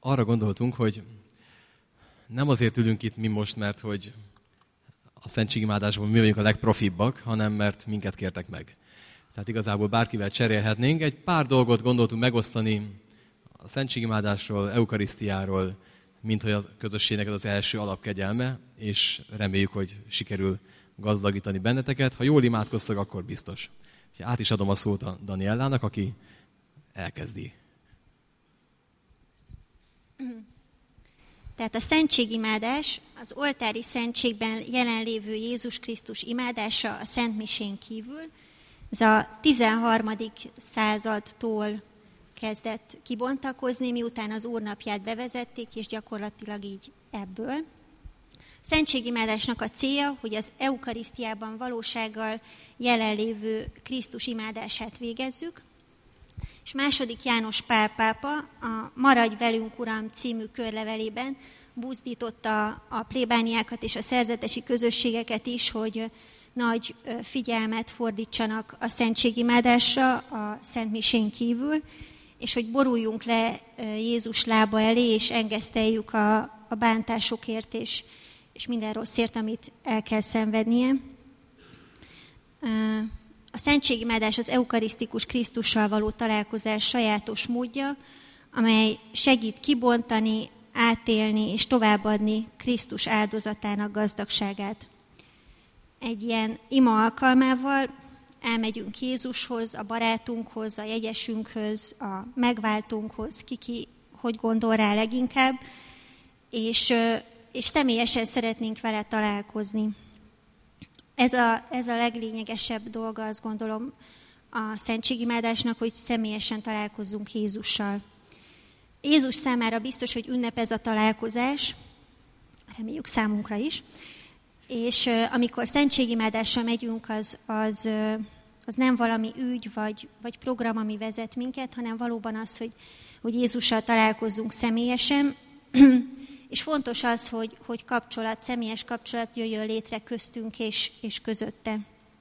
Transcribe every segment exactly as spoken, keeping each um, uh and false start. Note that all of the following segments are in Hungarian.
arra gondoltunk, hogy nem azért ülünk itt mi most, mert hogy a szentségimádásban mi vagyunk a legprofibbak, hanem mert minket kértek meg. Tehát igazából bárkivel cserélhetnénk. Egy pár dolgot gondoltunk megosztani a szentségimádásról, eukarisztiáról, mint hogy a közösségnek az első alapkegyelme, és reméljük, hogy sikerül gazdagítani benneteket. Ha jól imádkoztak, akkor biztos. Át is adom a szót a Daniellának, aki elkezdi. Tehát a szentségimádás az oltári szentségben jelenlévő Jézus Krisztus imádása a Szent Misén kívül. Ez a tizenharmadik századtól kezdett kibontakozni, miután az úrnapját bevezették, és gyakorlatilag így ebből. A szentségimádásnak a célja, hogy az eukarisztiában valósággal jelenlévő Krisztus imádását végezzük, és második János Pál pápa a Maradj velünk, Uram című körlevelében buzdította a plébániákat és a szerzetesi közösségeket is, hogy nagy figyelmet fordítsanak a szentségimádásra a Szent Misén kívül, és hogy boruljunk le Jézus lába elé, és engeszteljük a, a bántásokért, és, és minden rosszért, amit el kell szenvednie. A szentségimádás az eukarisztikus Krisztussal való találkozás sajátos módja, amely segít kibontani, átélni és továbbadni Krisztus áldozatának gazdagságát. Egy ilyen ima alkalmával elmegyünk Jézushoz, a barátunkhoz, a jegyesünkhöz, a megváltónkhoz, ki-ki hogy gondol rá leginkább, és, és személyesen szeretnénk vele találkozni. Ez a, ez a leglényegesebb dolga, azt gondolom, a szentségimádásnak, hogy személyesen találkozzunk Jézussal. Jézus számára biztos, hogy ünnep ez a találkozás, reméljük számunkra is, és amikor szentségimádással megyünk, az, az, az nem valami ügy vagy, vagy program, ami vezet minket, hanem valóban az, hogy, hogy Jézussal találkozzunk személyesen, és fontos az, hogy, hogy kapcsolat, személyes kapcsolat jöjjön létre köztünk és, és közötte.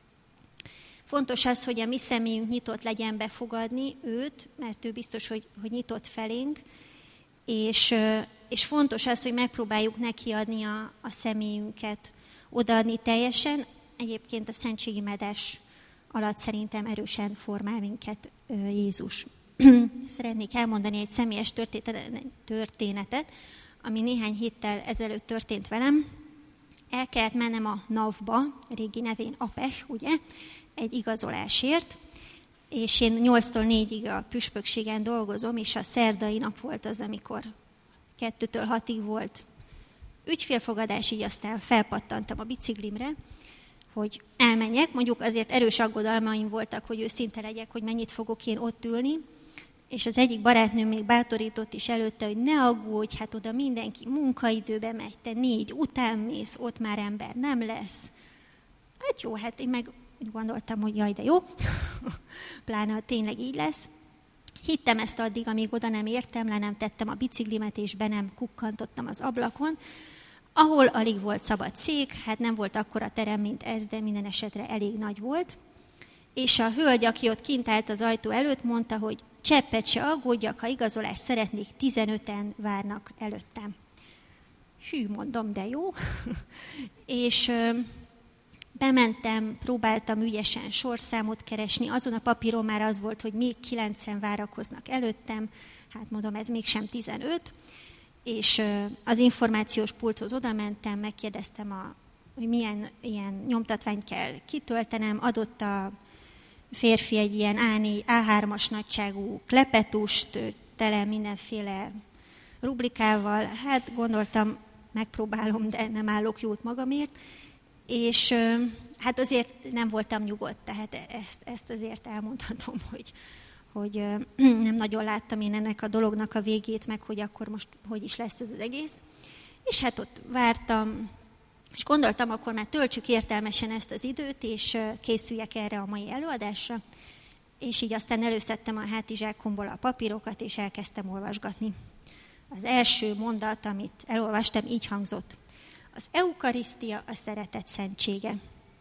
Fontos az, hogy a mi személyünk nyitott legyen befogadni őt, mert ő biztos, hogy, hogy nyitott felénk, és, és fontos az, hogy megpróbáljuk neki adni a, a személyünket, odaadni teljesen. Egyébként a szentségimádás alatt szerintem erősen formál minket Jézus. Szeretnék elmondani egy személyes történetet, ami néhány héttel ezelőtt történt velem. El kellett mennem a NAV-ba, régi nevén APEH, ugye, egy igazolásért, és én nyolctól négyig a püspökségen dolgozom, és a szerdai nap volt az, amikor kettőtől hatig volt ügyfélfogadás, így aztán felpattantam a biciklimre, hogy elmenjek. Mondjuk azért erős aggodalmaim voltak, hogy őszinte legyek, hogy mennyit fogok én ott ülni, és az egyik barátnőm még bátorított is előtte, hogy ne aggódj, hát oda mindenki munkaidőbe megy, te négy után mész, ott már ember nem lesz. Hát jó, hát én meg úgy gondoltam, hogy jaj, de jó, pláne, ha tényleg így lesz. Hittem ezt addig, amíg oda nem értem, le nem tettem a biciklimet, és be nem kukkantottam az ablakon, ahol alig volt szabad szék, hát nem volt akkora terem, mint ez, de minden esetre elég nagy volt. És a hölgy, aki ott kint állt az ajtó előtt, mondta, hogy cseppet se aggódjak, ha igazolást szeretnék, tizenöten várnak előttem. Hű, mondom, de jó. És ö, bementem, próbáltam ügyesen sorszámot keresni, azon a papíron már az volt, hogy még kilencen várakoznak előttem, hát mondom, ez mégsem tizenöt, és ö, az információs pulthoz oda mentem, megkérdeztem, a, hogy milyen ilyen nyomtatványt kell kitöltenem, adott a férfi egy ilyen á négy, á hármas nagyságú klepetust, tele mindenféle rublikával. Hát gondoltam, megpróbálom, de nem állok jót magamért. És hát azért nem voltam nyugodt, tehát ezt, ezt azért elmondhatom, hogy, hogy nem nagyon láttam én ennek a dolognak a végét, meg hogy akkor most hogy is lesz ez az egész. És hát ott vártam, és gondoltam, akkor már töltsük értelmesen ezt az időt, és készüljek erre a mai előadásra. És így aztán előszedtem a hátizsákomból a papírokat, és elkezdtem olvasgatni. Az első mondat, amit elolvastam, így hangzott. Az eukarisztia a szeretet szentsége.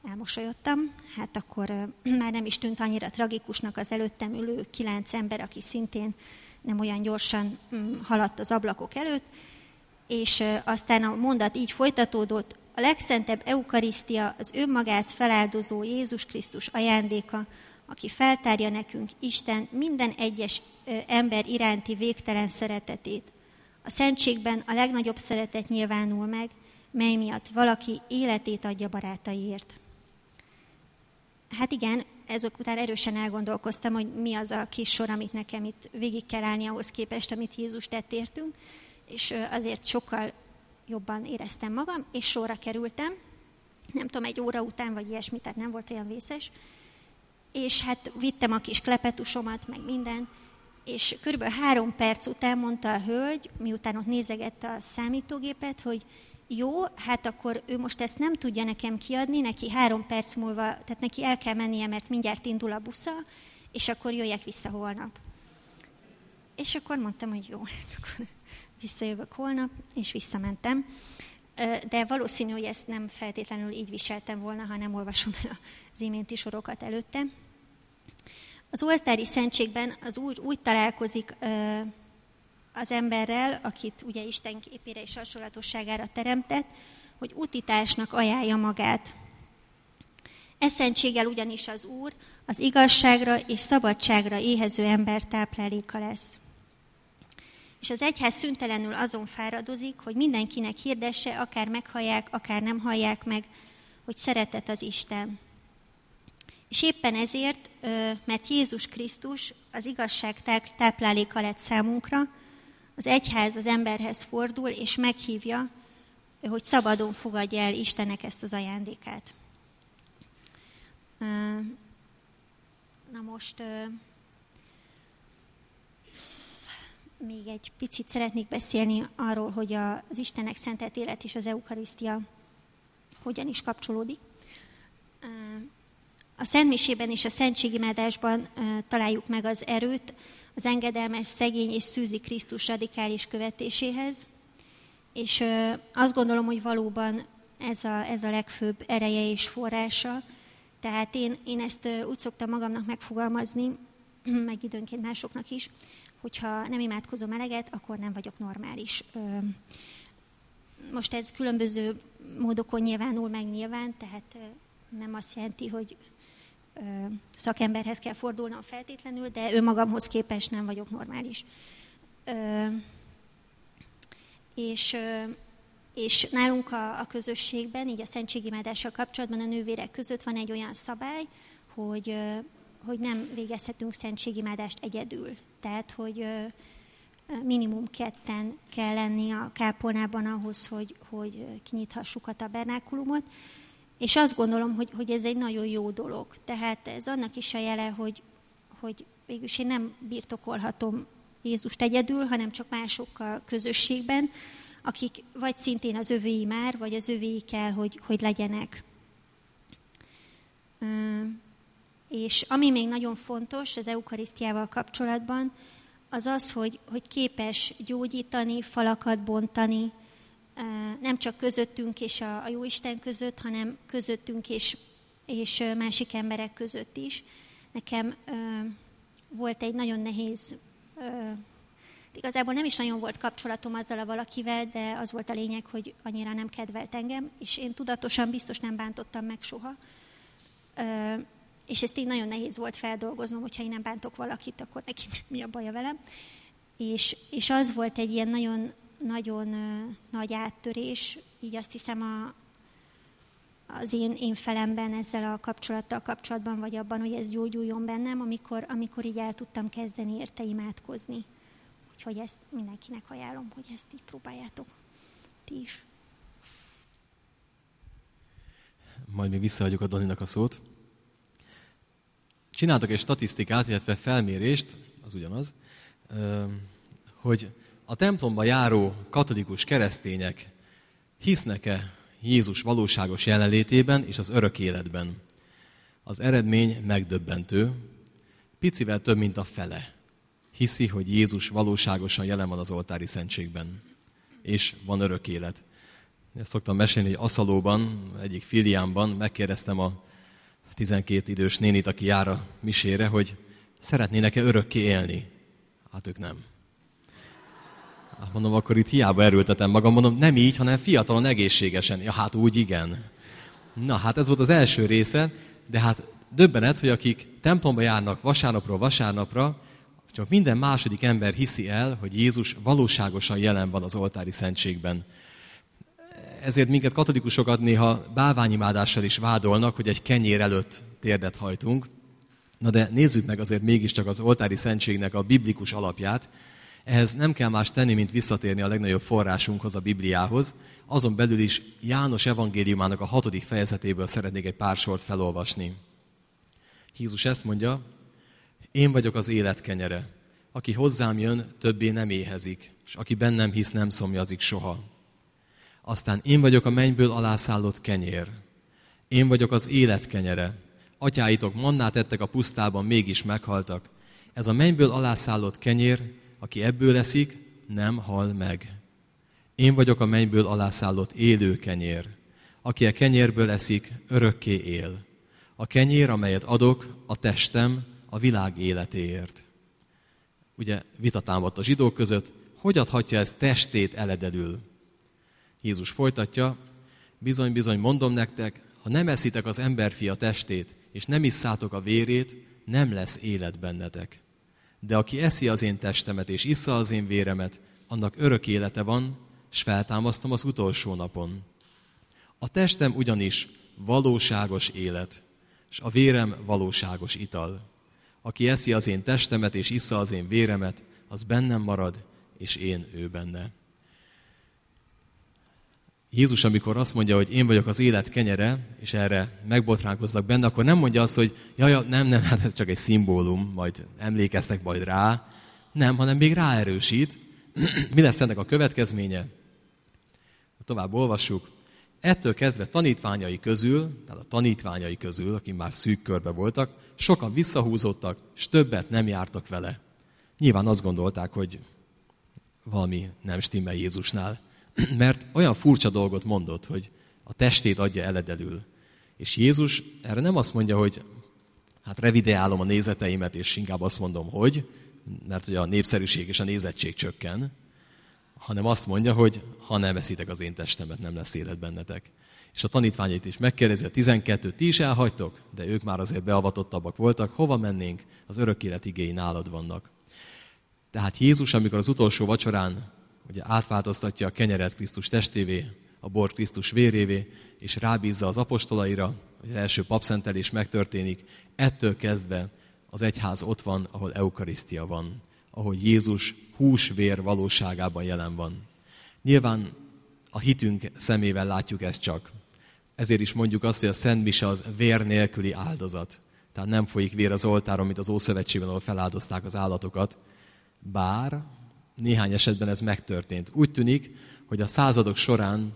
elmosolyodtam. Hát akkor már nem is tűnt annyira tragikusnak az előttem ülő kilenc ember, aki szintén nem olyan gyorsan haladt az ablakok előtt, és aztán a mondat így folytatódott: a legszentebb eukarisztia az önmagát feláldozó Jézus Krisztus ajándéka, aki feltárja nekünk Isten minden egyes ember iránti végtelen szeretetét. A szentségben a legnagyobb szeretet nyilvánul meg, mely miatt valaki életét adja barátaiért. Hát igen, ezek után erősen elgondolkoztam, hogy mi az a kis sor, amit nekem itt végig kell állni ahhoz képest, amit Jézus tett értünk, és azért sokkal jobban éreztem magam, és sorra kerültem, nem tudom, egy óra után, vagy ilyesmi, tehát nem volt olyan vészes, és hát vittem a kis klepetusomat, meg minden, és körülbelül három perc után mondta a hölgy, miután ott nézegette a számítógépet, hogy jó, hát akkor ő most ezt nem tudja nekem kiadni, neki három perc múlva, tehát neki el kell mennie, mert mindjárt indul a busza, és akkor jöjjek vissza holnap. És akkor mondtam, hogy jó, hát akkor visszajövök holnap, és visszamentem. De valószínű, hogy ezt nem feltétlenül így viseltem volna, ha nem olvasom el az iménti sorokat előtte. Az oltári szentségben az úgy, úgy találkozik az emberrel, akit ugye Isten képére és hasonlatosságára teremtett, hogy utitásnak ajánlja magát. E szentséggel ugyanis az Úr az igazságra és szabadságra éhező ember tápláléka lesz. És az egyház szüntelenül azon fáradozik, hogy mindenkinek hirdesse, akár meghallják, akár nem hallják meg, hogy szeretet az Isten. És éppen ezért, mert Jézus Krisztus az igazság tápláléka lett számunkra, az egyház az emberhez fordul, és meghívja, hogy szabadon fogadja el Istennek ezt az ajándékát. Na most még egy picit szeretnék beszélni arról, hogy az Istennek szentelt élet és az eukarisztia hogyan is kapcsolódik. A szentmisében és a szentségimádásban találjuk meg az erőt az engedelmes, szegény és szűzi Krisztus radikális követéséhez, és azt gondolom, hogy valóban ez a, ez a legfőbb ereje és forrása. Tehát én, én ezt úgy szoktam magamnak megfogalmazni, meg időnként másoknak is, hogyha nem imádkozom eleget, akkor nem vagyok normális. Most ez különböző módokon nyilvánul meg nyilván, tehát nem azt jelenti, hogy szakemberhez kell fordulnom feltétlenül, de önmagamhoz képest nem vagyok normális. És, és nálunk a, a közösségben, így a szentségimádással kapcsolatban a nővérek között van egy olyan szabály, hogy, hogy nem végezhetünk szentségimádást egyedül. Tehát, hogy minimum ketten kell lenni a kápolnában ahhoz, hogy, hogy kinyithassuk a tabernákulumot. És azt gondolom, hogy, hogy ez egy nagyon jó dolog. Tehát ez annak is a jele, hogy, hogy végülis én nem birtokolhatom Jézust egyedül, hanem csak másokkal közösségben, akik vagy szintén az övéi már, vagy az övéi kell, hogy, hogy legyenek. És ami még nagyon fontos az eukarisztiával kapcsolatban, az az, hogy, hogy képes gyógyítani, falakat bontani, nem csak közöttünk és a, a Jóisten között, hanem közöttünk és, és másik emberek között is. Nekem ö, volt egy nagyon nehéz, ö, igazából nem is nagyon volt kapcsolatom azzal a valakivel, de az volt a lényeg, hogy annyira nem kedvelt engem, és én tudatosan biztos nem bántottam meg soha. Ö, és ezt így nagyon nehéz volt feldolgoznom, hogyha én nem bántok valakit, akkor neki mi a baja velem. És, és az volt egy ilyen nagyon nagyon uh, nagy áttörés, így azt hiszem a, az én, én felemben ezzel a kapcsolattal kapcsolatban, vagy abban, hogy ez gyógyuljon bennem, amikor, amikor így el tudtam kezdeni érte imádkozni. Úgyhogy ezt mindenkinek ajánlom, hogy ezt így próbáljátok ti is. Majd még visszaadjuk a Daninak a szót. Csináltak egy statisztikát, illetve felmérést, az ugyanaz, hogy a templomba járó katolikus keresztények hisznek-e Jézus valóságos jelenlétében és az örök életben. Az eredmény megdöbbentő. Picivel több, mint a fele hiszi, hogy Jézus valóságosan jelen van az oltári szentségben, és van örök élet. Ezt szoktam mesélni, hogy Aszalóban, egyik filiámban megkérdeztem a tizenkét idős nénit, aki jár a misére, hogy szeretnének-e örökké élni. Hát ők nem. Hát mondom, akkor itt hiába erőltetem magam, mondom, nem így, hanem fiatalon, egészségesen. Ja, hát úgy igen. Na, hát ez volt az első része, de hát döbbenet, hogy akik templomba járnak vasárnapról vasárnapra, csak minden második ember hiszi el, hogy Jézus valóságosan jelen van az oltári szentségben. Ezért minket katolikusokat néha bálványimádással is vádolnak, hogy egy kenyér előtt térdet hajtunk. Na de nézzük meg azért mégiscsak az oltári szentségnek a biblikus alapját. Ehhez nem kell más tenni, mint visszatérni a legnagyobb forrásunkhoz, a Bibliához. Azon belül is János evangéliumának a hatodik fejezetéből szeretnék egy pár sort felolvasni. Jézus ezt mondja, én vagyok az élet kenyere. Aki hozzám jön, többé nem éhezik, és aki bennem hisz, nem szomjazik soha. Aztán én vagyok a mennyből alászállott kenyér. Én vagyok az élet kenyere. Atyáitok mannát ettek a pusztában, mégis meghaltak. Ez a mennyből alászállott kenyér, aki ebből eszik, nem hal meg. Én vagyok a mennyből alászállott élő kenyér. Aki a kenyérből eszik, örökké él. A kenyér, amelyet adok, a testem a világ életéért. Ugye vita támadt a zsidók között, hogy adhatja ez testét elededül? Jézus folytatja, bizony-bizony mondom nektek, ha nem eszitek az emberfia testét, és nem isszátok a vérét, nem lesz élet bennetek. De aki eszi az én testemet, és issza az én véremet, annak örök élete van, s feltámasztom az utolsó napon. A testem ugyanis valóságos élet, és a vérem valóságos ital. Aki eszi az én testemet, és issza az én véremet, az bennem marad, és én ő benne. Jézus, amikor azt mondja, hogy én vagyok az élet kenyere, és erre megbotránkoznak benne, akkor nem mondja azt, hogy jaj, nem, nem, hát ez csak egy szimbólum, majd emlékeztek majd rá. Nem, hanem még ráerősít. Mi lesz ennek a következménye? Tovább olvassuk. Ettől kezdve tanítványai közül, tehát a tanítványai közül, akik már szűk körbe voltak, sokan visszahúzódtak, és többet nem jártak vele. Nyilván azt gondolták, hogy valami nem stimmel Jézusnál. Mert olyan furcsa dolgot mondott, hogy a testét adja eledelül. És Jézus erre nem azt mondja, hogy hát revideálom a nézeteimet, és inkább azt mondom, hogy, mert hogy a népszerűség és a nézettség csökken, hanem azt mondja, hogy ha nem eszitek az én testemet, nem lesz élet bennetek. És a tanítványait is megkérdezi, a tizenkettőt ti is elhagytok, de ők már azért beavatottabbak voltak, hova mennénk, az örök élet igéi nálad vannak. Tehát Jézus, amikor az utolsó vacsorán ugye átváltoztatja a kenyeret Krisztus testévé, a bort Krisztus vérévé, és rábízza az apostolaira, hogy az első papszentelés megtörténik, ettől kezdve az egyház ott van, ahol eukarisztia van, ahol Jézus hús-vér valóságában jelen van. Nyilván a hitünk szemével látjuk ezt csak. Ezért is mondjuk azt, hogy a Szent Mise az vér nélküli áldozat. Tehát nem folyik vér az oltáron, mint az Ószövetségben, ahol feláldozták az állatokat. Bár néhány esetben ez megtörtént. Úgy tűnik, hogy a századok során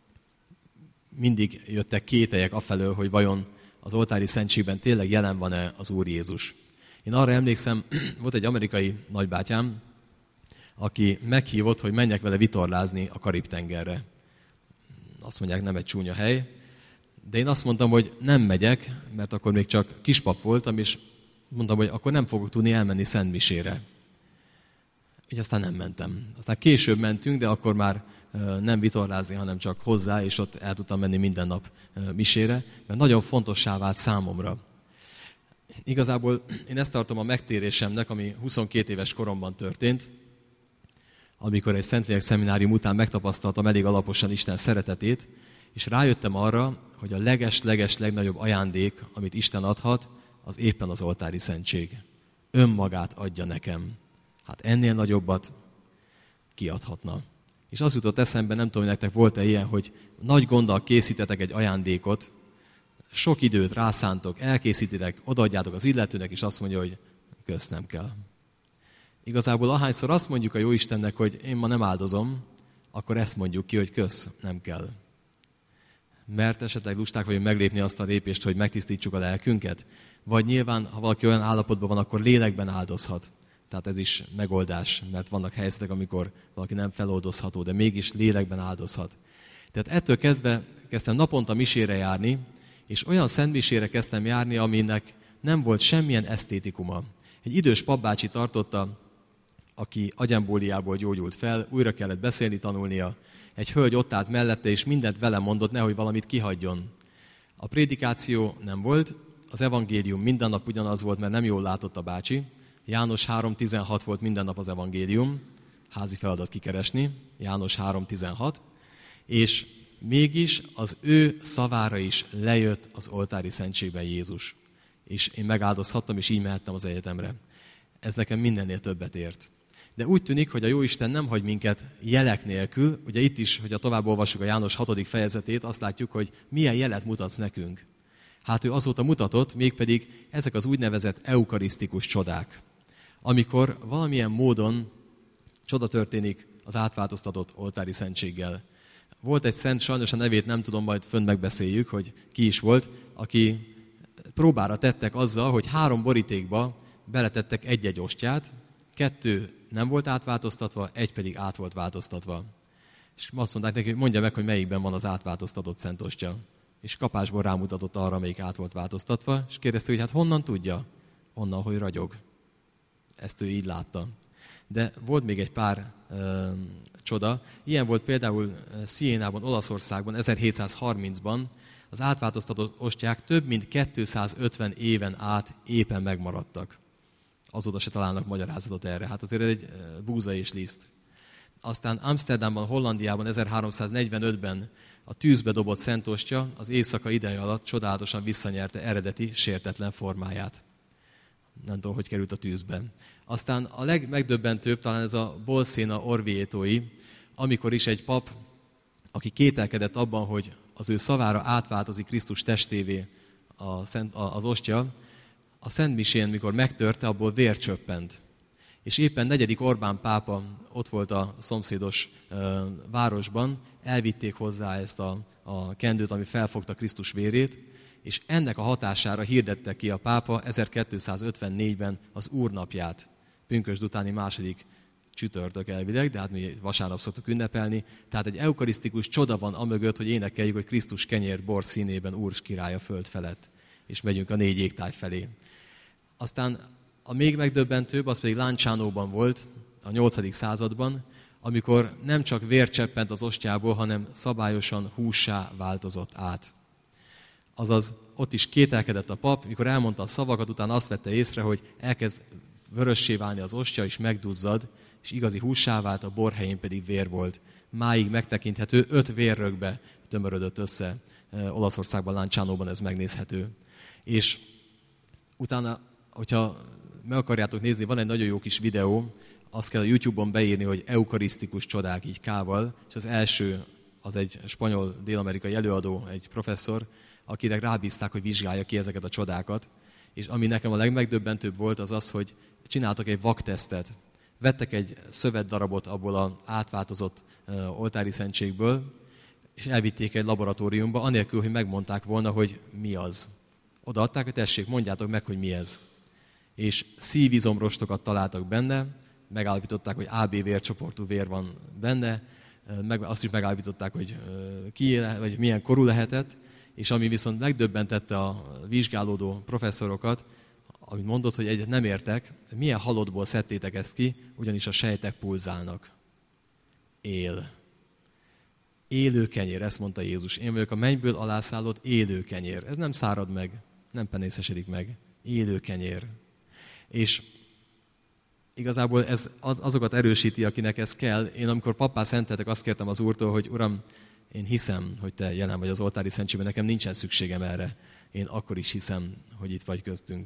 mindig jöttek kételyek afelől, hogy vajon az oltári szentségben tényleg jelen van-e az Úr Jézus. Én arra emlékszem, volt egy amerikai nagybátyám, aki meghívott, hogy menjek vele vitorlázni a Karib-tengerre. Azt mondják, nem egy csúnya hely, de én azt mondtam, hogy nem megyek, mert akkor még csak kispap voltam, és mondtam, hogy akkor nem fogok tudni elmenni Szentmisére. Így aztán nem mentem. Aztán később mentünk, de akkor már nem vitorlázni, hanem csak hozzá, és ott el tudtam menni minden nap misére, mert nagyon fontossá vált számomra. Igazából én ezt tartom a megtérésemnek, ami huszonkét éves koromban történt, amikor egy Szentlélek szeminárium után megtapasztaltam elég alaposan Isten szeretetét, és rájöttem arra, hogy a leges-leges legnagyobb ajándék, amit Isten adhat, az éppen az oltári szentség. Önmagát adja nekem. Hát ennél nagyobbat kiadhatna. És az jutott eszembe, nem tudom, hogy nektek volt-e ilyen, hogy nagy gonddal készítetek egy ajándékot, sok időt rászántok, elkészítitek, odaadjátok az illetőnek, és azt mondja, hogy kösz, nem kell. Igazából ahányszor azt mondjuk a Jóistennek, hogy én ma nem áldozom, akkor ezt mondjuk ki, hogy kösz, nem kell. Mert esetleg lusták vagyunk meglépni azt a lépést, hogy megtisztítsuk a lelkünket, vagy nyilván, ha valaki olyan állapotban van, akkor lélekben áldozhat. Tehát ez is megoldás, mert vannak helyzetek, amikor valaki nem feloldozható, de mégis lélekben áldozhat. Tehát ettől kezdve kezdtem naponta misére járni, és olyan szentmisére kezdtem járni, aminek nem volt semmilyen esztétikuma. Egy idős papbácsi tartotta, aki agyembóliából gyógyult fel, újra kellett beszélni, tanulnia. Egy hölgy ott állt mellette, és mindent vele mondott, nehogy valamit kihagyjon. A prédikáció nem volt, az evangélium minden nap ugyanaz volt, mert nem jól látott a bácsi. János három tizenhat volt minden nap az evangélium, házi feladat kikeresni, János három tizenhat, és mégis az ő szavára is lejött az oltári szentségben Jézus. És én megáldozhattam, és így mehettem az egyetemre. Ez nekem mindennél többet ért. De úgy tűnik, hogy a Jóisten nem hagy minket jelek nélkül. Ugye itt is, hogyha tovább olvassuk a János hatodik fejezetét, azt látjuk, hogy milyen jelet mutatsz nekünk. Hát ő azóta mutatott, mégpedig ezek az úgynevezett eukarisztikus csodák. Amikor valamilyen módon csoda történik az átváltoztatott oltári szentséggel. Volt egy szent, sajnos a nevét nem tudom, majd fönn megbeszéljük, hogy ki is volt, aki próbára tettek azzal, hogy három borítékba beletettek egy-egy ostját, kettő nem volt átváltoztatva, egy pedig át volt változtatva. És azt mondták neki, hogy mondja meg, hogy melyikben van az átváltoztatott szent ostya. És kapásból rámutatott arra, amelyik át volt változtatva, és kérdezte, hogy hát honnan tudja? Onnan, hogy ragyog. Ezt ő így látta. De volt még egy pár ö, csoda. Ilyen volt például Sienában, Olaszországban, ezerhétszázharmincban az átváltoztatott ostják több mint kétszázötven éven át éppen megmaradtak. Azóta se találnak magyarázatot erre. Hát azért egy búza és liszt. Aztán Amsterdamban, Hollandiában ezerháromszáznegyvenötben a tűzbe dobott szentostya az éjszaka ideje alatt csodálatosan visszanyerte eredeti, sértetlen formáját. Nem tudom, hogy került a tűzbe. Aztán a legmegdöbbentőbb talán ez a Bolsena Orvietói, amikor is egy pap, aki kételkedett abban, hogy az ő szavára átváltozik Krisztus testévé a szent, az ostya, a szentmisén, mikor megtörte, abból vér csöppent. És éppen negyedik Orbán pápa ott volt a szomszédos uh, városban, elvitték hozzá ezt a, a kendőt, ami felfogta Krisztus vérét, és ennek a hatására hirdette ki a pápa ezerkétszázötvennégyben az úrnapját, pünkösd utáni második csütörtök elvileg, de hát mi vasárnap szoktuk ünnepelni. Tehát egy eukarisztikus csoda van amögött, hogy énekeljük, hogy Krisztus kenyér bor színében Úr s király a föld felett, és megyünk a négy égtáj felé. Aztán a még megdöbbentőbb, az pedig Lancianóban volt, a nyolcadik században, amikor nem csak vér cseppent az ostjából, hanem szabályosan hússá változott át. Azaz ott is kételkedett a pap, mikor elmondta a szavakat, utána azt vette észre, hogy elkezd vörössé válni az ostya, és megduzzad, és igazi hússá vált, a bor helyén pedig vér volt. Máig megtekinthető, öt vérrögbe tömörödött össze. Olaszországban, Lancianóban ez megnézhető. És utána, hogyha meg akarjátok nézni, van egy nagyon jó kis videó, azt kell a YouTube-on beírni, hogy eukarisztikus csodák, így K-val, és az első, az egy spanyol dél-amerikai előadó, egy professzor, akinek rábízták, hogy vizsgálja ki ezeket a csodákat. És ami nekem a legmegdöbbentőbb volt, az az, hogy csináltak egy vaktesztet. Vettek egy szövetdarabot abból az átváltozott uh, oltári szentségből, és elvitték egy laboratóriumba, anélkül, hogy megmondták volna, hogy mi az. Odaadták, hogy tessék, mondjátok meg, hogy mi ez. És szívizomrostokat találtak benne, megállapították, hogy á bé vércsoportú vér van benne, meg azt is megállapították, hogy ki, vagy milyen korú lehetett, és ami viszont megdöbbentette a vizsgálódó professzorokat, amit mondott, hogy egyet nem értek, milyen halottból szedtétek ezt ki, ugyanis a sejtek pulzálnak. Él. Élő kenyér, ezt mondta Jézus. Én vagyok a mennyből alászállott élő kenyér. Ez nem szárad meg, nem penészesedik meg. Élő kenyér. És igazából ez azokat erősíti, akinek ez kell. Én amikor pappá szenteltek, azt kértem az Úrtól, hogy Uram, én hiszem, hogy Te jelen vagy az oltári szentségben, nekem nincsen szükségem erre. Én akkor is hiszem, hogy itt vagy köztünk.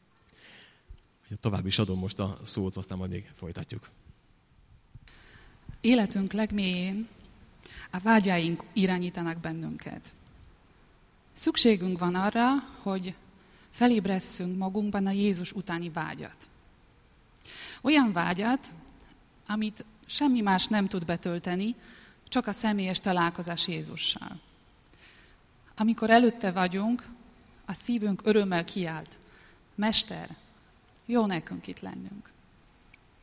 Tovább is adom most a szót, aztán majd még folytatjuk. Életünk legmélyén a vágyaink irányítanak bennünket. Szükségünk van arra, hogy felébresszünk magunkban a Jézus utáni vágyat. Olyan vágyat, amit semmi más nem tud betölteni, csak a személyes találkozás Jézussal. Amikor előtte vagyunk, a szívünk örömmel kiált. Mester, jó nekünk itt lennünk.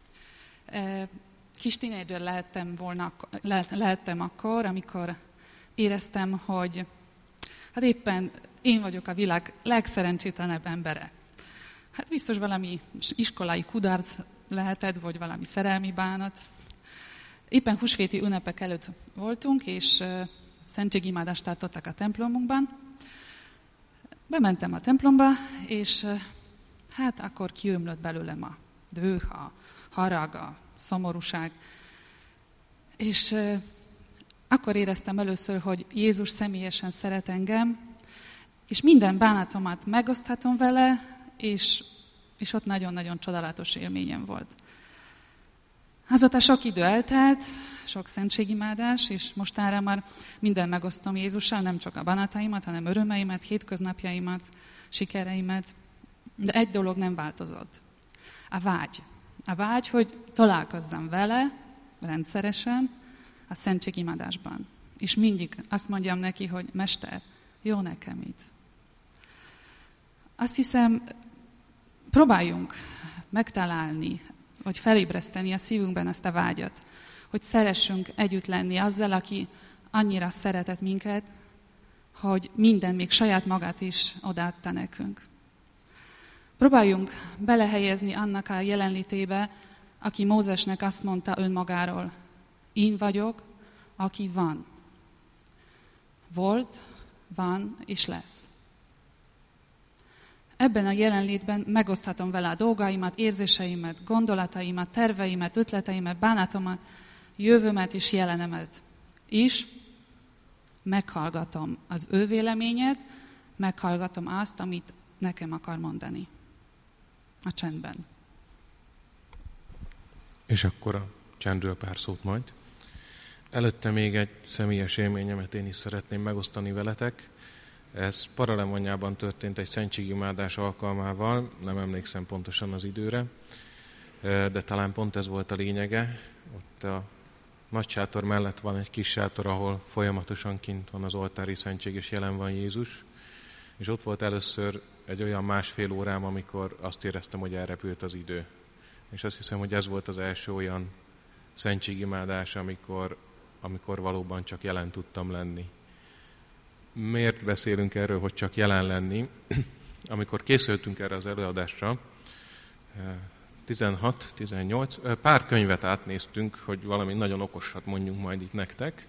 Kis tínédzser lehettem, volna, lehettem akkor, amikor éreztem, hogy hát éppen én vagyok a világ legszerencsétlenebb embere. Hát biztos valami iskolai kudarc lehetett, vagy valami szerelmi bánat. Éppen húsvéti ünnepek előtt voltunk, és szentségimádást tartottak a templomunkban. Bementem a templomba, és hát akkor kiömlött belőlem a düh, a harag, a szomorúság. És akkor éreztem először, hogy Jézus személyesen szeret engem, és minden bánatomat megoszthatom vele, és, és ott nagyon-nagyon csodálatos élményem volt. Azóta sok idő eltelt, sok szentségimádás, és mostanra már minden megosztom Jézussal, nem csak a bánataimat, hanem örömeimet, hétköznapjaimat, sikereimet. De egy dolog nem változott. A vágy. A vágy, hogy találkozzam vele rendszeresen a szentségimádásban. És mindig azt mondjam neki, hogy Mester, jó nekem itt. Azt hiszem, próbáljunk megtalálni, vagy felébreszteni a szívünkben ezt a vágyat, hogy szeressünk együtt lenni azzal, aki annyira szeretett minket, hogy minden, még saját magát is odaadta nekünk. Próbáljunk belehelyezni annak a jelenlétébe, aki Mózesnek azt mondta önmagáról, én vagyok, aki van. Volt, van és lesz. Ebben a jelenlétben megoszthatom vele a dolgaimat, érzéseimet, gondolataimat, terveimet, ötleteimet, bánatomat, jövőmet és jelenemet. És meghallgatom az ő véleményét, meghallgatom azt, amit nekem akar mondani. A csendben. És akkor a csendről pár szót majd. Előtte még egy személyes élményemet én is szeretném megosztani veletek. Ez Paralemonyában történt egy szentségimádás alkalmával, nem emlékszem pontosan az időre, de talán pont ez volt a lényege. Ott a nagy sátor mellett van egy kis sátor, ahol folyamatosan kint van az oltári szentség, és jelen van Jézus. És ott volt először egy olyan másfél órám, amikor azt éreztem, hogy elrepült az idő. És azt hiszem, hogy ez volt az első olyan szentségimádás, amikor, amikor valóban csak jelen tudtam lenni. Miért beszélünk erről, hogy csak jelen lenni? Amikor készültünk erre az előadásra, tizenhat tizennyolc, pár könyvet átnéztünk, hogy valami nagyon okosat mondjunk majd itt nektek.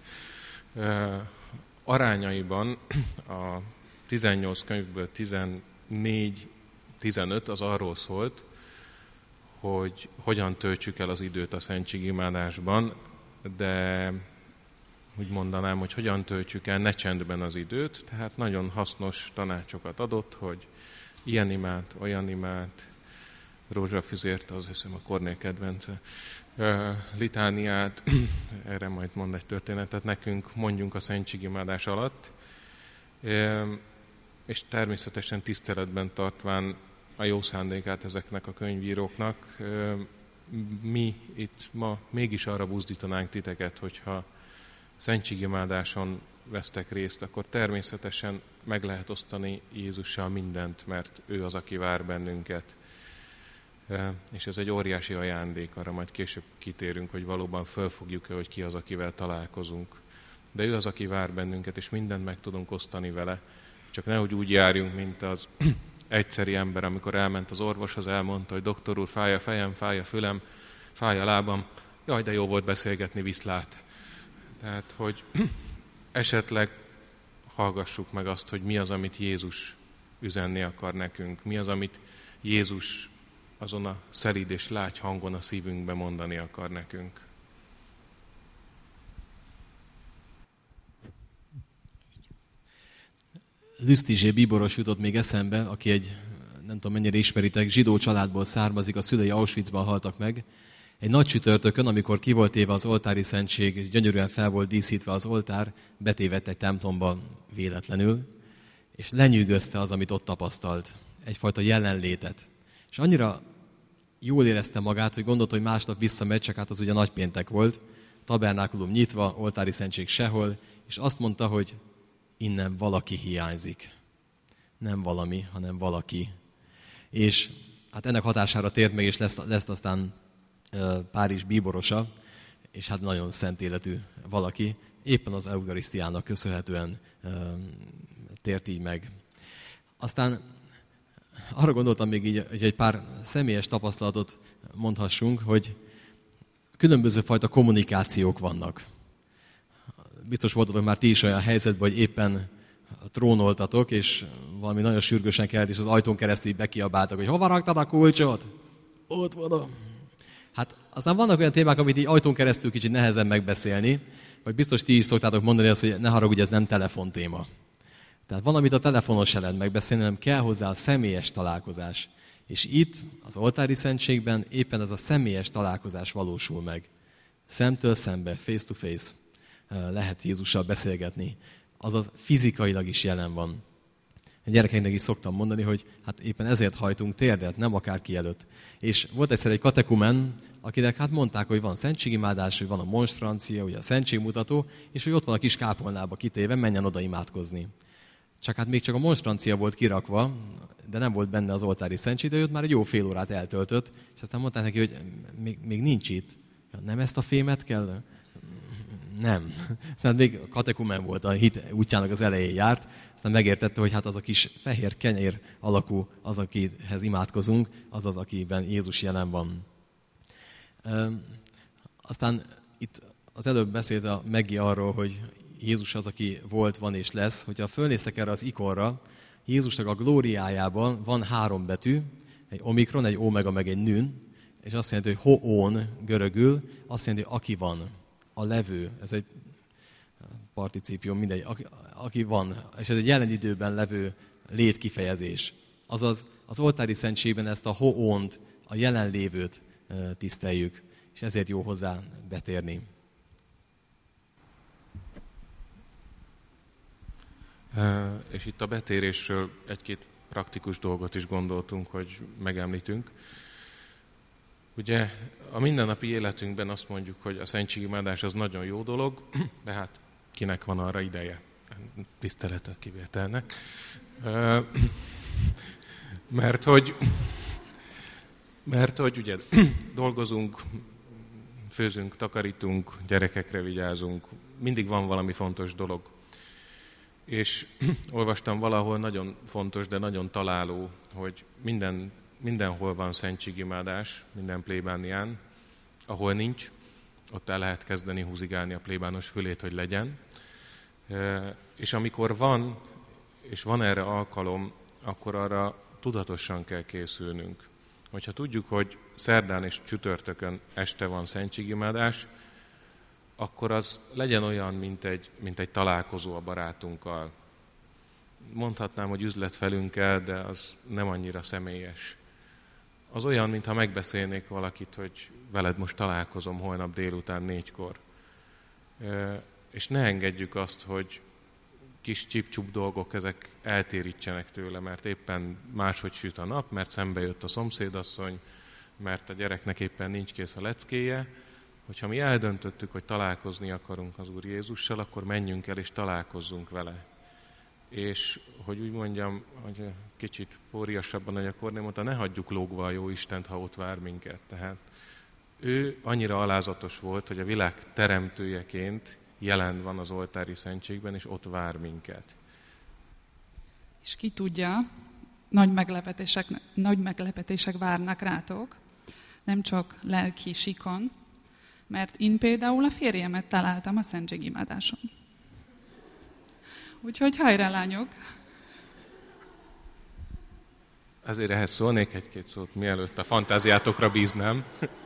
Arányaiban a tizennyolc könyvből tizennégy tizenöt az arról szólt, hogy hogyan töltsük el az időt a szentségimádásban, de úgy mondanám, hogy hogyan töltsük el ne csendben az időt, tehát nagyon hasznos tanácsokat adott, hogy ilyen imát, olyan imát, rózsafüzért, az hiszem a Kornél kedvence, litániát, erre majd mond egy történetet nekünk, mondjunk a szentségimádás alatt, és természetesen tiszteletben tartván a jó szándékát ezeknek a könyvíróknak, mi itt ma mégis arra buzdítanánk titeket, hogyha szentségimádáson vesztek részt, akkor természetesen meg lehet osztani Jézussal mindent, mert ő az, aki vár bennünket. És ez egy óriási ajándék, arra majd később kitérünk, hogy valóban fölfogjuk-e, hogy ki az, akivel találkozunk. De ő az, aki vár bennünket, és mindent meg tudunk osztani vele. Csak nehogy úgy járjunk, mint az egyszeri ember, amikor elment az orvoshoz, elmondta, hogy doktor úr, fáj a fejem, fáj a fülem, fáj a lábam, jaj, de jó volt beszélgetni, viszlát. Tehát, hogy esetleg hallgassuk meg azt, hogy mi az, amit Jézus üzenni akar nekünk, mi az, amit Jézus azon a szelíd és lágy hangon a szívünkbe mondani akar nekünk. Lüsztizsé bíboros jutott még eszembe, aki egy, nem tudom mennyire ismeritek, zsidó családból származik, a szülei Auschwitzban haltak meg. Egy nagy csütörtökön, amikor ki volt éve az oltári szentség, és gyönyörűen fel volt díszítve az oltár, betévedt egy templomba véletlenül, és lenyűgözte az, amit ott tapasztalt. Egyfajta jelenlétet. És annyira jól érezte magát, hogy gondolta, hogy másnap visszamegy, csak hát az ugye nagypéntek volt, tabernákulum nyitva, oltári szentség sehol, és azt mondta, hogy innen valaki hiányzik. Nem valami, hanem valaki. És hát ennek hatására tért meg, és lesz, lesz aztán Párizs bíborosa, és hát nagyon szent életű valaki. éppen az eukarisztiának köszönhetően tért így meg. Aztán arra gondoltam még így, hogy egy pár személyes tapasztalatot mondhassunk, hogy különböző fajta kommunikációk vannak. Biztos voltatok már ti is olyan helyzetben, hogy éppen trónoltatok, és valami nagyon sürgősen kellett, és az ajtón keresztül bekiabáltak, hogy hova raktad a kulcsot? Ott van. Hát aztán vannak olyan témák, amit így ajtón keresztül kicsit nehezen megbeszélni, vagy biztos ti is szoktátok mondani azt, hogy ne haragudj, ez nem telefontéma. Tehát van, amit a telefonon se lehet megbeszélni, hanem kell hozzá a személyes találkozás. És itt, az oltári szentségben éppen ez a személyes találkozás valósul meg. Szemtől szembe, face to face lehet Jézussal beszélgetni. Azaz fizikailag is jelen van. A gyerekeknek is szoktam mondani, hogy hát éppen ezért hajtunk térdet, nem akárki előtt. És volt egyszer egy katekumen, akinek hát mondták, hogy van szentségimádás, hogy van a monstrancia, ugye a szentségmutató, és hogy ott van a kis kápolnába kitéve, menjen oda imádkozni. Csak hát még csak a monstrancia volt kirakva, de nem volt benne az oltári szentség, de ő már egy jó fél órát eltöltött, és aztán mondták neki, hogy még, még nincs itt. Nem ezt a fémet kell? Nem. Aztán még katekumen volt, a hit útjának az elején járt, aztán megértette, hogy hát az a kis fehér kenyér alakú, az, akihez imádkozunk, az az, akiben Jézus jelen van. Aztán itt az előbb beszélt a Meggi arról, hogy Jézus az, aki volt, van és lesz. Hogyha fölnéztek erre az ikonra, Jézusnak a glóriájában van három betű, egy omikron, egy omega, meg egy nün, és azt jelenti, hogy hoón görögül, azt jelenti, hogy aki van, a levő, ez egy particípium, mindegy, aki, aki van, és ez egy jelen időben levő létkifejezés. Azaz az oltári szentségben ezt a hoónt, a jelenlévőt tiszteljük, és ezért jó hozzá betérni. És itt a betérésről egy-két praktikus dolgot is gondoltunk, hogy megemlítünk. Ugye a mindennapi életünkben azt mondjuk, hogy a szentségimádás az nagyon jó dolog, de hát kinek van arra ideje? Tisztelet a kivételnek. Mert hogy, mert hogy ugye dolgozunk, főzünk, takarítunk, gyerekekre vigyázunk, mindig van valami fontos dolog. És olvastam valahol, nagyon fontos, de nagyon találó, hogy minden, mindenhol van szentségimádás, minden plébánián, ahol nincs, ott el lehet kezdeni húzigálni a plébános fülét, hogy legyen. És amikor van, és van erre alkalom, akkor arra tudatosan kell készülnünk. Hogyha tudjuk, hogy szerdán és csütörtökön este van szentségimádás, akkor az legyen olyan, mint egy, mint egy találkozó a barátunkkal. Mondhatnám, hogy üzletfelünkkel, de az nem annyira személyes. Az olyan, mintha megbeszélnék valakit, hogy veled most találkozom holnap délután négykor. És ne engedjük azt, hogy kis csip-csup dolgok ezek eltérítsenek tőle, mert éppen máshogy süt a nap, mert szembe jött a szomszédasszony, mert a gyereknek éppen nincs kész a leckéje. Hogyha mi eldöntöttük, hogy találkozni akarunk az Úr Jézussal, akkor menjünk el és találkozzunk vele. És hogy úgy mondjam, hogy kicsit póriasabban, hogy a Kornél mondta, ne hagyjuk lógva a Jóistent, ha ott vár minket. Tehát ő annyira alázatos volt, hogy a világ teremtőjeként jelen van az oltári szentségben, és ott vár minket. És ki tudja, nagy meglepetések, nagy meglepetések várnak rátok, nem csak lelki sikon, mert én például a férjemet találtam a szentségimádáson. Úgyhogy hajrá, lányok! Ezért ehhez szólnék egy-két szót, mielőtt a fantáziátokra bíznám.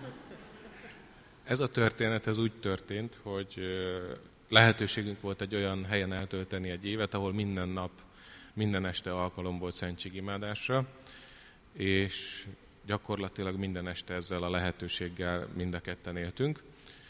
Ez a történet, ez úgy történt, hogy lehetőségünk volt egy olyan helyen eltölteni egy évet, ahol minden nap, minden este alkalom volt szentségimádásra, és gyakorlatilag minden este ezzel a lehetőséggel mind a ketten éltünk.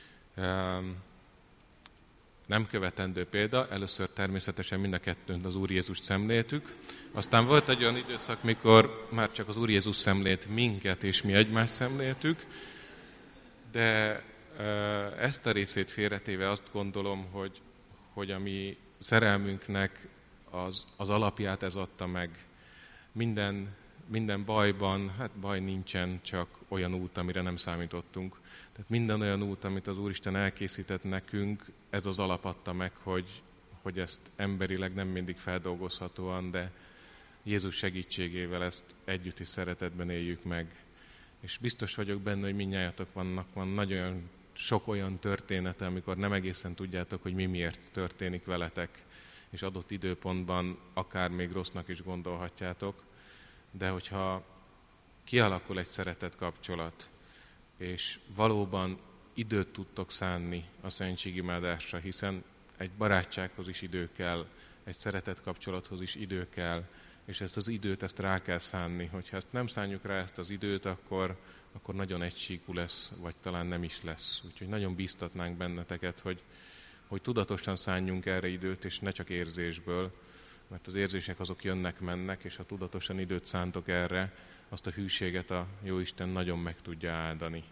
Nem követendő példa, először természetesen mind a kettőn az Úr Jézust szemléltük. Aztán volt egy olyan időszak, mikor már csak az Úr Jézus szemlélt minket, és mi egymást szemléltük, de ezt a részét félretéve azt gondolom, hogy, hogy a mi szerelmünknek az, az alapját ez adta meg. Minden, minden bajban, hát baj nincsen, csak olyan út, amire nem számítottunk. Tehát minden olyan út, amit az Úristen elkészített nekünk, ez az alap adta meg, hogy, hogy ezt emberileg nem mindig feldolgozhatóan, de Jézus segítségével ezt együtt is szeretetben éljük meg. És biztos vagyok benne, hogy mindnyájatok vannak, van nagyon sok olyan története, amikor nem egészen tudjátok, hogy mi miért történik veletek, és adott időpontban akár még rossznak is gondolhatjátok, de hogyha kialakul egy szeretet kapcsolat, és valóban időt tudtok szánni a szentségimádásra, hiszen egy barátsághoz is idő kell, egy szeretet kapcsolathoz is idő kell, és ezt az időt, ezt rá kell szánni. Hogyha ezt nem szánjuk rá ezt az időt, akkor, akkor nagyon egysíkú lesz, vagy talán nem is lesz. Úgyhogy nagyon bíztatnánk benneteket, hogy, hogy tudatosan szánjunk erre időt, és ne csak érzésből, mert az érzések azok jönnek-mennek, és ha tudatosan időt szántok erre, azt a hűséget a Jóisten nagyon meg tudja áldani.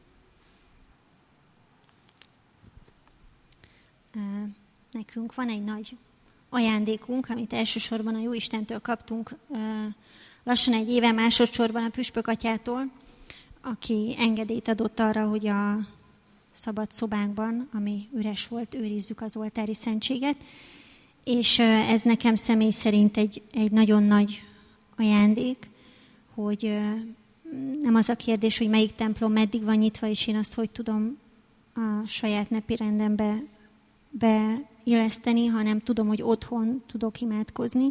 Nekünk van egy nagy ajándékunk, amit elsősorban a Jóistentől kaptunk, lassan egy éve, másodszorban a Püspök atyától, aki engedélyt adott arra, hogy a szabad szobánkban, ami üres volt, őrizzük az oltári szentséget, és ez nekem személy szerint egy, egy nagyon nagy ajándék, hogy nem az a kérdés, hogy melyik templom meddig van nyitva, és én azt hogy tudom a saját napi rendembe beilleszteni, hanem tudom, hogy otthon tudok imádkozni.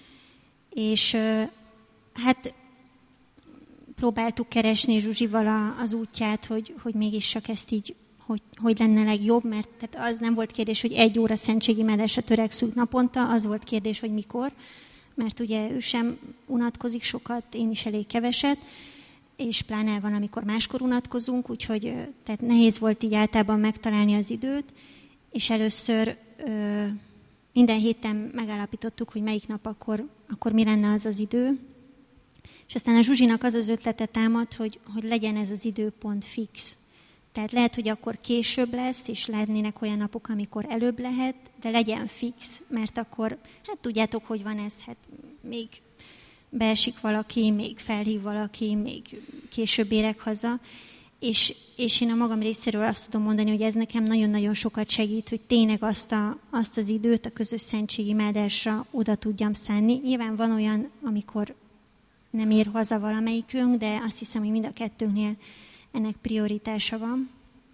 És hát próbáltuk keresni Zsuzsival az útját, hogy, hogy mégis csak ezt így, hogy, hogy lenne legjobb, mert tehát az nem volt kérdés, hogy egy óra szentségimádásra törekszünk naponta, az volt kérdés, hogy mikor, mert ugye ő sem unatkozik sokat, én is elég keveset, és pláne van, amikor máskor unatkozunk, úgyhogy tehát nehéz volt így általában megtalálni az időt, és először ö, minden héten megállapítottuk, hogy melyik nap akkor, akkor mi lenne az az idő, és aztán a Zsuzsinak az az ötlete támad, hogy, hogy legyen ez az időpont fix. Tehát lehet, hogy akkor később lesz, és lehetnének olyan napok, amikor előbb lehet, de legyen fix, mert akkor, hát tudjátok, hogy van ez, hát még beesik valaki, még felhív valaki, még később érek haza, és, és én a magam részéről azt tudom mondani, hogy ez nekem nagyon-nagyon sokat segít, hogy tényleg azt, a, azt az időt a közös szentségimádásra oda tudjam szánni. Nyilván van olyan, amikor nem ér haza valamelyikünk, de azt hiszem, hogy mind a kettőnknél ennek prioritása van.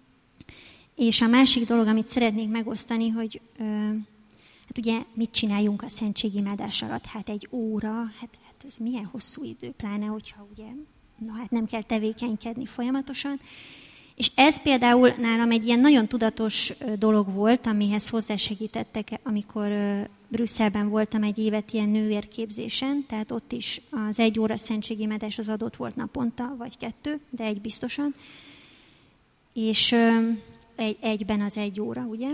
És a másik dolog, amit szeretnék megosztani, hogy ö, hát ugye mit csináljunk a szentségimádás alatt? Hát egy óra, hát, hát ez milyen hosszú idő, pláne, hogyha ugye, na hát nem kell tevékenykedni folyamatosan. És ez például nálam egy ilyen nagyon tudatos dolog volt, amihez hozzásegítettek, amikor Brüsszelben voltam egy évet ilyen nővérképzésen, tehát ott is az egy óra szentségimádás az adott volt naponta, vagy kettő, de egy biztosan. És egy, egyben az egy óra, ugye?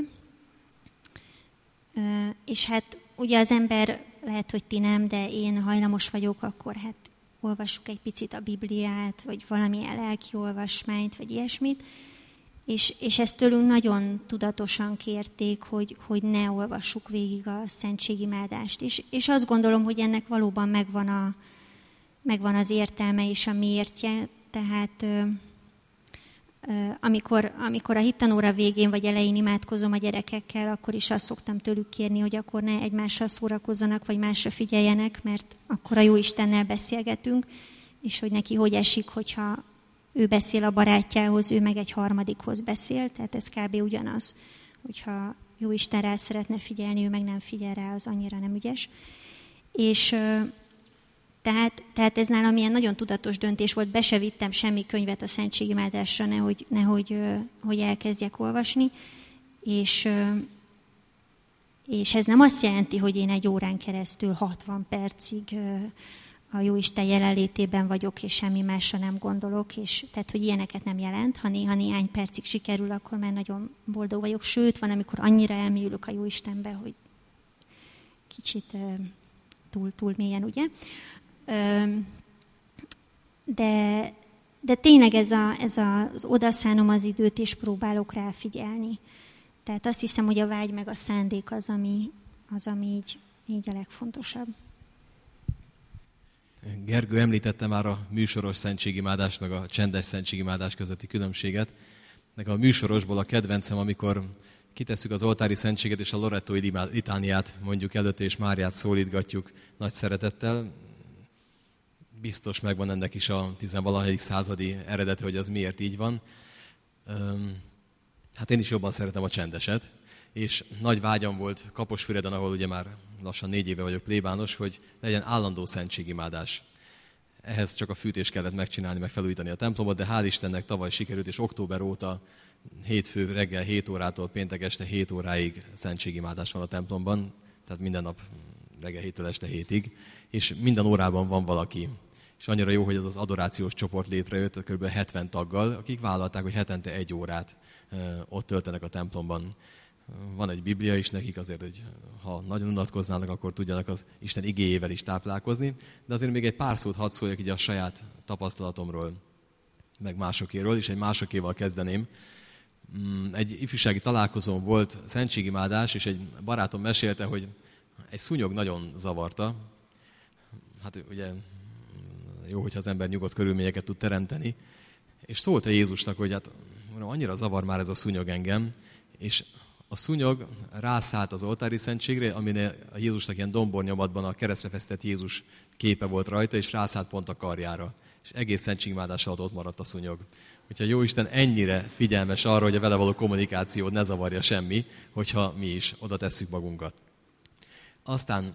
És hát ugye az ember, lehet, hogy ti nem, de én hajlamos vagyok, akkor hát olvassuk egy picit a Bibliát, vagy valamilyen lelki olvasmányt, vagy ilyesmit, és, és ezt tőlünk nagyon tudatosan kérték, hogy, hogy ne olvassuk végig a szentségimádást. És, és azt gondolom, hogy ennek valóban megvan, a, megvan az értelme és a miértje, tehát ö, ö, amikor, amikor a hittanóra végén vagy elején imádkozom a gyerekekkel, akkor is azt szoktam tőlük kérni, hogy akkor ne egymással szórakozzanak, vagy másra figyeljenek, mert akkor a Jóistennel beszélgetünk, és hogy neki hogy esik, hogyha ő beszél a barátjához, ő meg egy harmadikhoz beszél, tehát ez kb. Ugyanaz, hogyha Jóisten rá szeretne figyelni, ő meg nem figyel rá, az annyira nem ügyes. És tehát, tehát ez nálam ilyen nagyon tudatos döntés volt, be se vittem semmi könyvet a szentségimádásra, nehogy, nehogy hogy elkezdjek olvasni, és, és ez nem azt jelenti, hogy én egy órán keresztül hatvan percig a Jóisten jelenlétében vagyok, és semmi másra nem gondolok, és tehát, hogy ilyeneket nem jelent, ha néha néhány percig sikerül, akkor már nagyon boldog vagyok. Sőt, van, amikor annyira elmélyülök a Jóistenbe, hogy kicsit túl, túl mélyen, ugye? De, de tényleg ez, a, ez a, az odaszánom az időt, és próbálok rá figyelni. Tehát azt hiszem, hogy a vágy meg a szándék az, ami, az, ami így, így a legfontosabb. Gergő említette már a műsoros szentségimádás meg a csendes szentségimádás közötti különbséget. Nekem a műsorosból a kedvencem, amikor kitesszük az oltári szentséget és a lorettoi litániát mondjuk előtte, és Máriát szólítgatjuk nagy szeretettel. Biztos megvan ennek is a tizenvalahanyadik századi eredete, hogy az miért így van. Hát én is jobban szeretem a csendeset, és nagy vágyam volt Kaposfüreden, ahol ugye már lassan négy éve vagyok plébános, hogy legyen állandó szentségimádás. Ehhez csak a fűtést kellett megcsinálni, meg felújítani a templomot, de hál' Istennek tavaly sikerült, és október óta hétfő reggel hét órától péntek este hét óráig szentségimádás van a templomban, tehát minden nap reggel héttől este hétig, és minden órában van valaki. És annyira jó, hogy ez az adorációs csoport létrejött, kb. hetven taggal, akik vállalták, hogy hetente egy órát ott töltenek a templomban. Van egy Biblia is nekik, azért, hogy ha nagyon unatkoznának, akkor tudjanak az Isten igéjével is táplálkozni. De azért még egy pár szót hadd szóljak így a saját tapasztalatomról, meg másokéről, és egy másokéval kezdeném. Egy ifjúsági találkozón volt szentségimádás, és egy barátom mesélte, hogy egy szúnyog nagyon zavarta. Hát ugye jó, hogyha az ember nyugodt körülményeket tud teremteni. És szólt a Jézusnak, hogy hát annyira zavar már ez a szúnyog engem, és a szúnyog rászállt az oltári szentségre, aminél a Jézusnak ilyen dombornyomatban a keresztre feszített Jézus képe volt rajta, és rászállt pont a karjára. És egész szentségimádás alatt ott maradt a szúnyog. Úgyhogy Jóisten ennyire figyelmes arra, hogy a vele való kommunikációt ne zavarja semmi, hogyha mi is oda tesszük magunkat. Aztán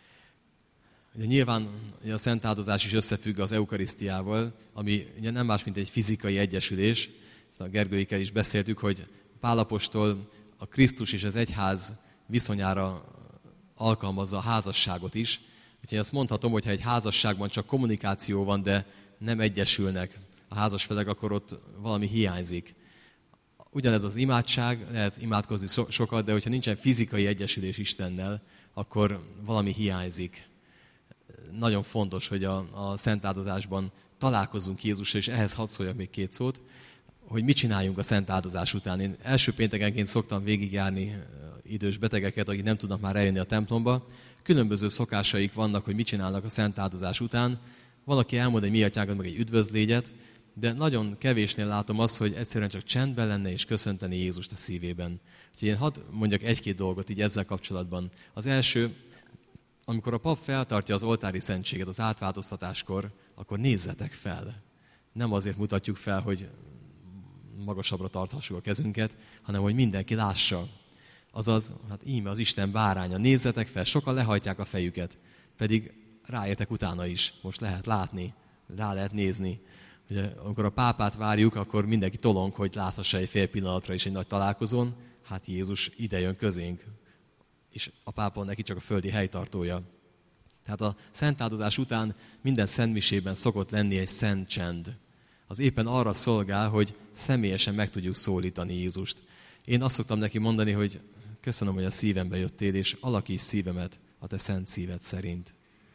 ugye nyilván ugye a szent áldozás is összefügg az eukarisztiával, ami ugye nem más, mint egy fizikai egyesülés. A Gergőikkel is beszéltük, hogy Pál apostol a Krisztus és az egyház viszonyára alkalmazza a házasságot is. Úgyhogy azt mondhatom, hogy ha egy házasságban csak kommunikáció van, de nem egyesülnek a házasfelek, akkor ott valami hiányzik. Ugyanez az imádság, lehet imádkozni so- sokat, de hogyha nincsen fizikai egyesülés Istennel, akkor valami hiányzik. Nagyon fontos, hogy a, a szent áldozásban találkozzunk Jézussal, és ehhez hadd szóljak még két szót, hogy mit csináljunk a szent áldozás után. Én első péntekenként szoktam végigjárni idős betegeket, akik nem tudnak már eljönni a templomba. Különböző szokásaik vannak, hogy mit csinálnak a szent áldozás után. Van, aki elmond egy mi atyánkat, meg egy üdvözlégyet, de nagyon kevésnél látom azt, hogy egyszerűen csak csendben lenne és köszönteni Jézust a szívében. Úgyhogy én hadd mondjak egy-két dolgot így ezzel kapcsolatban. Az első, amikor a pap feltartja az oltári szentséget az átváltoztatáskor, akkor nézzetek fel. Nem azért mutatjuk fel, hogy magasabbra tarthassuk a kezünket, hanem hogy mindenki lássa. Azaz, hát íme az Isten báránya, nézzetek fel, sokan lehajtják a fejüket, pedig ráértek utána is, most lehet látni, rá lehet nézni. Ugye, amikor a pápát várjuk, akkor mindenki tolong, hogy láthassa egy fél pillanatra is egy nagy találkozón, hát Jézus ide jön közénk, és a pápa neki csak a földi helytartója. Tehát a szentáldozás után minden szentmisében szokott lenni egy szent csend. Az éppen arra szolgál, hogy személyesen meg tudjuk szólítani Jézust. Én azt szoktam neki mondani, hogy köszönöm, hogy a szívembe jöttél, és alakíts szívemet a te szent szíved szerint.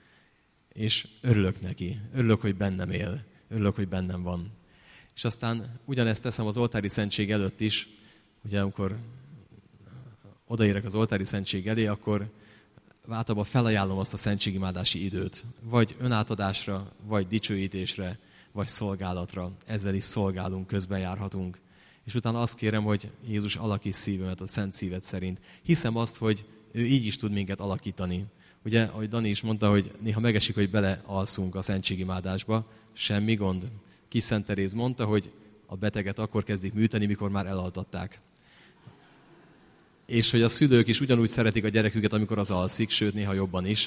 És örülök neki, örülök, hogy bennem él, örülök, hogy bennem van. És aztán ugyanezt teszem az oltári szentség előtt is, ugye amikor odaérek az oltári szentség elé, akkor általában felajánlom azt a szentségimádási időt. Vagy önátadásra, vagy dicsőítésre, vagy szolgálatra. Ezzel is szolgálunk, közben járhatunk. És utána azt kérem, hogy Jézus alakíts szívemet a szent szíved szerint. Hiszem azt, hogy ő így is tud minket alakítani. Ugye, ahogy Dani is mondta, hogy néha megesik, hogy belealszunk a szentségimádásba, semmi gond. Kis Szent Teréz mondta, hogy a beteget akkor kezdik műteni, mikor már elaltatták. És hogy a szülők is ugyanúgy szeretik a gyereküket, amikor az alszik, sőt, néha jobban is.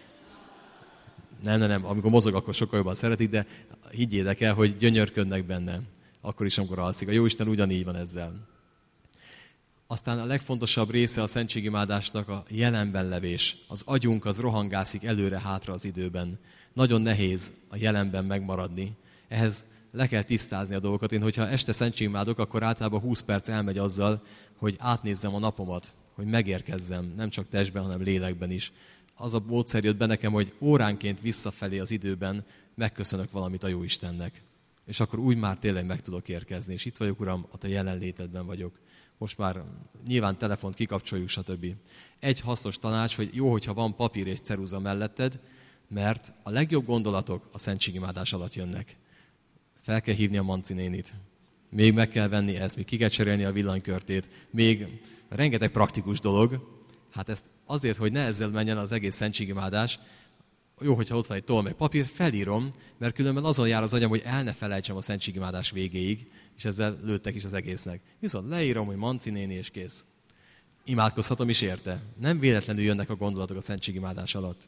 Nem, nem, nem, amikor mozog, akkor sokkal jobban szeretik, de higgyétek el, hogy gyönyörködnek benne, akkor is, amikor alszik. A Jóisten ugyanígy van ezzel. Aztán a legfontosabb része a szentségimádásnak a jelenben levés. Az agyunk az rohangászik előre-hátra az időben. Nagyon nehéz a jelenben megmaradni. Ehhez le kell tisztázni a dolgokat. Én, hogyha este szentségimádok, akkor általában húsz perc elmegy azzal, hogy átnézzem a napomat, hogy megérkezzem, nem csak testben, hanem lélekben is. Az a módszer jött be nekem, hogy óránként visszafelé az időben megköszönök valamit a Jóistennek. És akkor úgy már tényleg meg tudok érkezni. És itt vagyok, Uram, a te jelenlétedben vagyok. Most már nyilván telefont kikapcsoljuk, stb. Egy hasznos tanács, hogy jó, hogyha van papír és ceruza melletted, mert a legjobb gondolatok a szentségimádás alatt jönnek. Fel kell hívni a Manci nénit. Még meg kell venni ezt, még ki kell cserélni a villanykörtét, még rengeteg praktikus dolog. Hát ezt azért, hogy ne ezzel menjen az egész szentségimádás, jó, hogyha ott van egy toll meg papír, felírom, mert különben azon jár az agyam, hogy el ne felejtsem a szentségimádás végéig, és ezzel lőttek is az egésznek. Viszont leírom, hogy Manci néni, és kész. Imádkozhatom is érte. Nem véletlenül jönnek a gondolatok a szentségimádás alatt.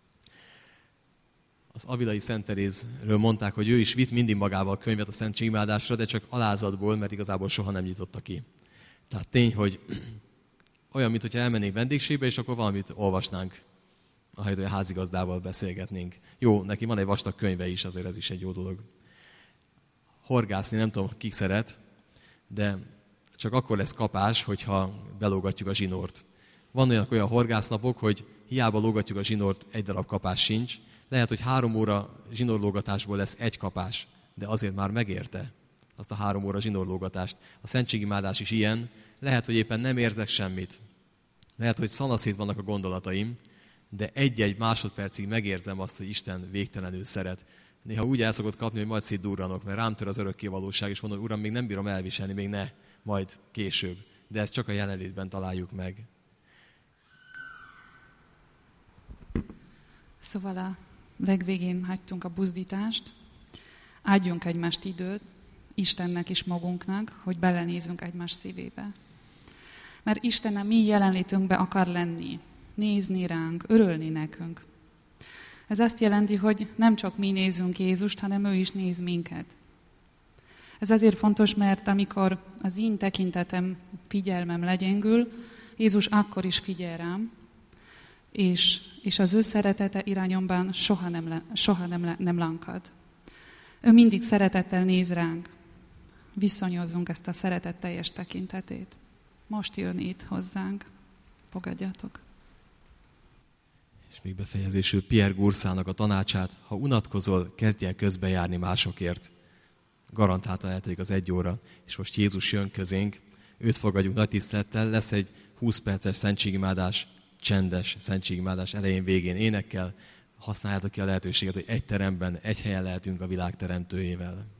Az avilai Szent Terézről mondták, hogy ő is vitt mindig magával könyvet a szentségimádásra, de csak alázatból, mert igazából soha nem nyitotta ki. Tehát tény, hogy olyan, mintha elmennénk vendégségbe, és akkor valamit olvasnánk, ahelyett, hogy a házigazdával beszélgetnénk. Jó, neki van egy vastag könyve is, azért ez is egy jó dolog. Horgászni nem tudom, ki szeret, de csak akkor lesz kapás, hogyha belógatjuk a zsinort. Van olyan, olyan horgásznapok, hogy hiába lógatjuk a zsinort, egy darab kapás sincs. Lehet, hogy három óra zsinorlógatásból lesz egy kapás, de azért már megérte azt a három óra zsinorlógatást. A szentségimádás is ilyen. Lehet, hogy éppen nem érzek semmit. Lehet, hogy szanaszét vannak a gondolataim, de egy-egy másodpercig megérzem azt, hogy Isten végtelenül szeret. Néha úgy el szokott kapni, hogy majd szétdurranok, mert rám tör az örökkévalóság, és mondom, Uram, még nem bírom elviselni, még ne, majd később. De ezt csak a jelenlétben találjuk meg. Szóval a legvégén hagytunk a buzdítást, adjunk egymást időt, Istennek és magunknak, hogy belenézzünk egymás szívébe. Mert Isten a mi jelenlétünkbe akar lenni, nézni ránk, örülni nekünk. Ez azt jelenti, hogy nem csak mi nézünk Jézust, hanem ő is néz minket. Ez azért fontos, mert amikor az én tekintetem, figyelmem legyengül, Jézus akkor is figyel rám, és, és az ő szeretete irányomban soha nem, le, soha nem, nem lankad. Ő mindig szeretettel néz ránk. Viszonyozzunk ezt a szeretet teljes tekintetét. Most jön itt hozzánk. Fogadjatok. És még befejezésül Pierre Gurszának a tanácsát, ha unatkozol, kezdj el közbejárni másokért. Garantáltan eltelik az egy óra, és most Jézus jön közénk, őt fogadjuk nagy tisztelettel, lesz egy húsz perces szentségimádás, csendes szentségimádás elején, végén énekkel. Használjátok ki a lehetőséget, hogy egy teremben, egy helyen lehetünk a világ teremtőjével.